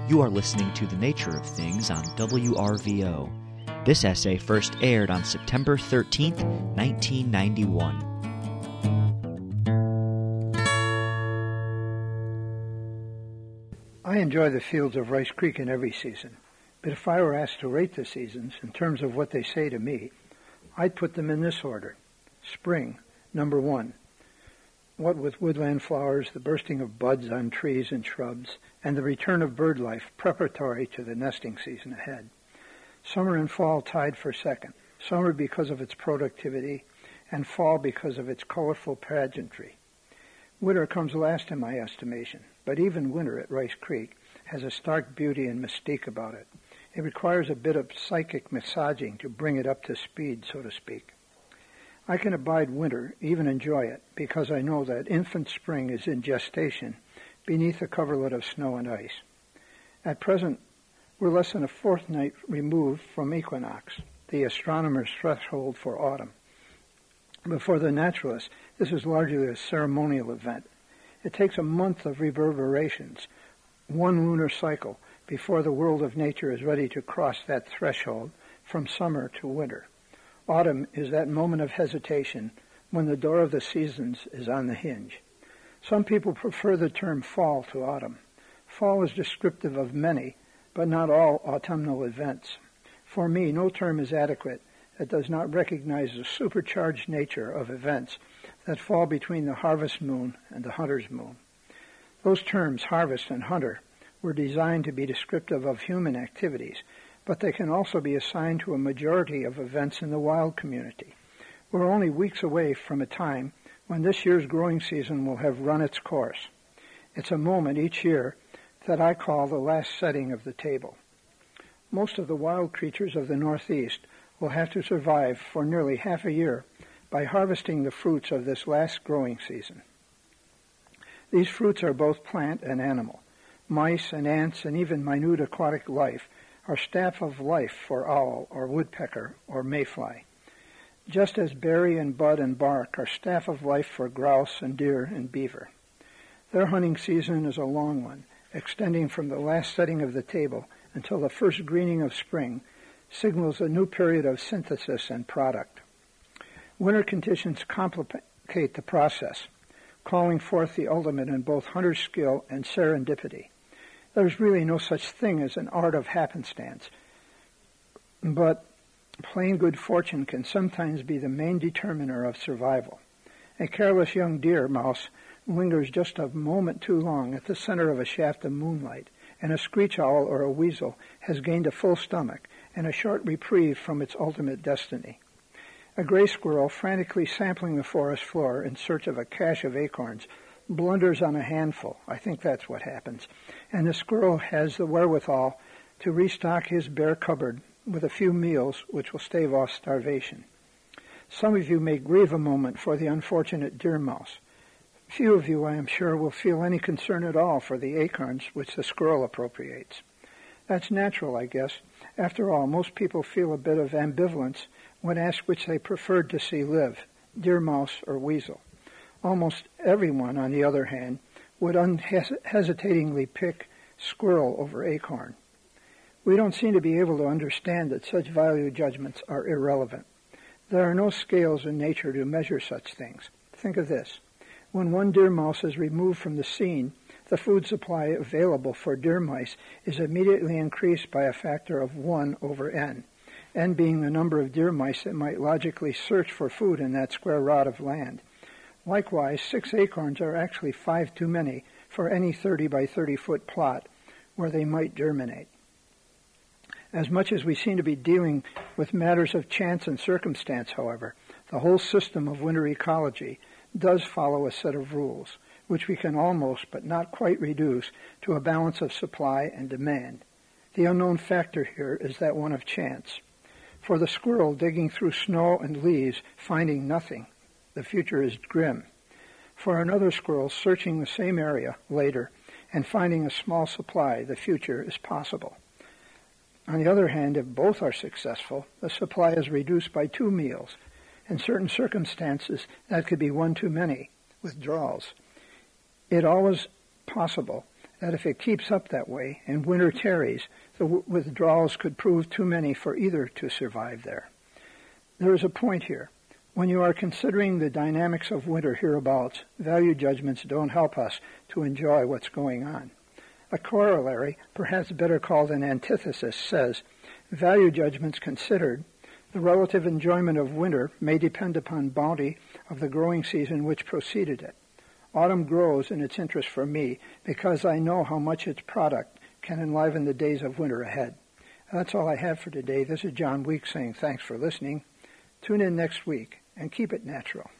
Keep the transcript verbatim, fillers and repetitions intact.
You are listening to The Nature of Things on W R V O. This essay first aired on September thirteenth, nineteen ninety-one. I enjoy the fields of Rice Creek in every season, but if I were asked to rate the seasons in terms of what they say to me, I'd put them in this order. Spring, number one. What with woodland flowers, the bursting of buds on trees and shrubs, and the return of bird life preparatory to the nesting season ahead. Summer and fall tied for second. Summer because of its productivity, and fall because of its colorful pageantry. Winter comes last in my estimation, but even winter at Rice Creek has a stark beauty and mystique about it. It requires a bit of psychic massaging to bring it up to speed, so to speak. I can abide winter, even enjoy it, because I know that infant spring is in gestation beneath a coverlet of snow and ice. At present, we're less than a fortnight removed from equinox, the astronomer's threshold for autumn. But for the naturalist, this is largely a ceremonial event. It takes a month of reverberations, one lunar cycle, before the world of nature is ready to cross that threshold from summer to winter. Autumn is that moment of hesitation when the door of the seasons is on the hinge. Some people prefer the term fall to autumn. Fall is descriptive of many, but not all autumnal events. For me, no term is adequate that does not recognize the supercharged nature of events that fall between the harvest moon and the hunter's moon. Those terms, harvest and hunter, were designed to be descriptive of human activities, but they can also be assigned to a majority of events in the wild community. We're only weeks away from a time when this year's growing season will have run its course. It's a moment each year that I call the last setting of the table. Most of the wild creatures of the Northeast will have to survive for nearly half a year by harvesting the fruits of this last growing season. These fruits are both plant and animal. Mice and ants and even minute aquatic life are staff of life for owl or woodpecker or mayfly, just as berry and bud and bark are staff of life for grouse and deer and beaver. Their hunting season is a long one, extending from the last setting of the table until the first greening of spring signals a new period of synthesis and product. Winter conditions complicate the process, calling forth the ultimate in both hunter's skill and serendipity. There's really no such thing as an art of happenstance, but plain good fortune can sometimes be the main determiner of survival. A careless young deer mouse lingers just a moment too long at the center of a shaft of moonlight, and a screech owl or a weasel has gained a full stomach and a short reprieve from its ultimate destiny. A gray squirrel, frantically sampling the forest floor in search of a cache of acorns, blunders on a handful. I think that's what happens. And the squirrel has the wherewithal to restock his bare cupboard with a few meals which will stave off starvation. Some of you may grieve a moment for the unfortunate deer mouse. Few of you, I am sure, will feel any concern at all for the acorns which the squirrel appropriates. That's natural, I guess. After all, most people feel a bit of ambivalence when asked which they preferred to see live, deer mouse or weasel. Almost everyone, on the other hand, would unhesitatingly pick squirrel over acorn. We don't seem to be able to understand that such value judgments are irrelevant. There are no scales in nature to measure such things. Think of this. When one deer mouse is removed from the scene, the food supply available for deer mice is immediately increased by a factor of one over n, n being the number of deer mice that might logically search for food in that square rod of land. Likewise, six acorns are actually five too many for any thirty by thirty foot plot where they might germinate. As much as we seem to be dealing with matters of chance and circumstance, however, the whole system of winter ecology does follow a set of rules, which we can almost but not quite reduce to a balance of supply and demand. The unknown factor here is that one of chance. For the squirrel digging through snow and leaves, finding nothing, the future is grim. For another squirrel searching the same area later and finding a small supply, the future is possible. On the other hand, if both are successful, the supply is reduced by two meals. In certain circumstances, that could be one too many, withdrawals. It always possible, that if it keeps up that way and winter tarries, the w- withdrawals could prove too many for either to survive there. There is a point here. When you are considering the dynamics of winter hereabouts, value judgments don't help us to enjoy what's going on. A corollary, perhaps better called an antithesis, says, value judgments considered, the relative enjoyment of winter may depend upon bounty of the growing season which preceded it. Autumn grows in its interest for me because I know how much its product can enliven the days of winter ahead. That's all I have for today. This is John Weeks saying thanks for listening. Tune in next week and keep it natural.